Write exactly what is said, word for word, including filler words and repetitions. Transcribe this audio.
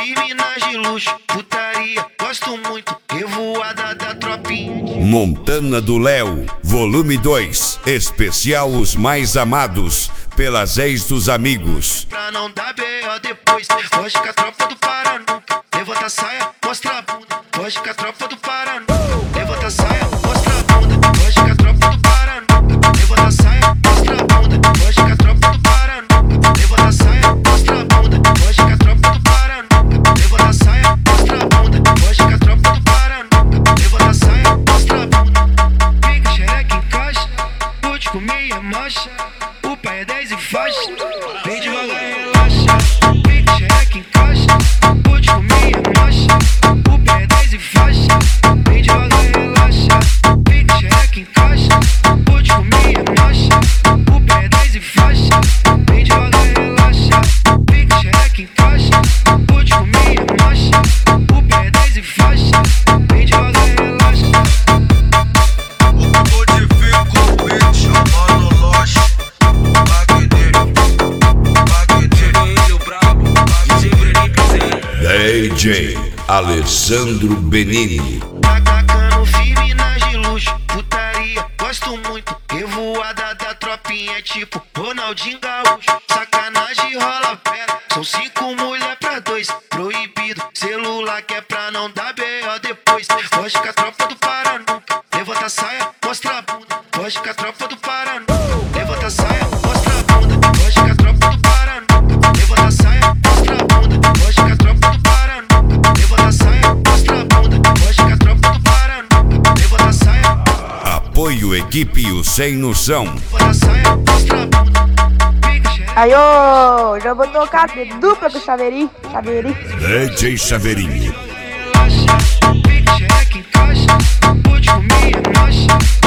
firme nas de luxo, putaria, gosto muito, revoada da tropinha. Montana do Léo, volume dois, especial Os Mais Amados, pelas ex dos amigos. Pra não dar B O depois, foge com a tropa do Pará nunca. Levanta a saia, mostra a bunda, foge com a tropa do Pará nunca. Levanta a saia, mostra a bunda, foge com a tropa do Pará nunca. Levanta a saia, mostra a bunda, foge com a tropa do Pará nunca. Levanta a saia, mostra a bunda, foge com a tropa do Pará nunca. Levanta a saia, mostra a bunda, foge com a tropa do Pará nunca. Levanta a saia, mostra a bunda. Fica xereca em caixa, pode comer e marcha. O pai é dez e faixa, vem devagar e relaxa. Fica xereca em caixa, pode comer e marcha. O pai é dez e faixa, vem devagar e relaxa. Fica xereca em caixa, pode comer e marcha. O pai é dez e faixa, vem devagar e relaxa. Fica xereca em caixa, pode comer e marcha. O pai é dez e faixa, vem devagar e relaxa. Tô de fico, bitch, chamando loja. D J Alessandro Benini. Atacando firme nas de luxo, putaria, gosto muito, revoada da tropinha, tipo Ronaldinho Gaúcho. Sacanagem rola pera, são cinco mulher pra dois, proibido, celular que é pra não dar B O depois. Foge com a tropa do Pará nunca, levanta a saia, mostra a bunda, foge com a tropa do Pará nunca. Levanta a saia, mostra a bunda, foge com a tropa do Pará nunca. Levanta a saia, mostra a bunda, foge com a tropa do Pará nunca. Levanta a saia, mostra a bunda, foge com a tropa do Pará nunca. Levanta a saia. Apoio equipe O Sem Noção. Levanta a saia, mostra a bunda. Fica xereca. Aí, ô, já vou tocar de dupla com o Chaveirinho, Chaveirinho. D J Chaveirinho. Relaxa, fica xereca em caixa, pode comer e marcha.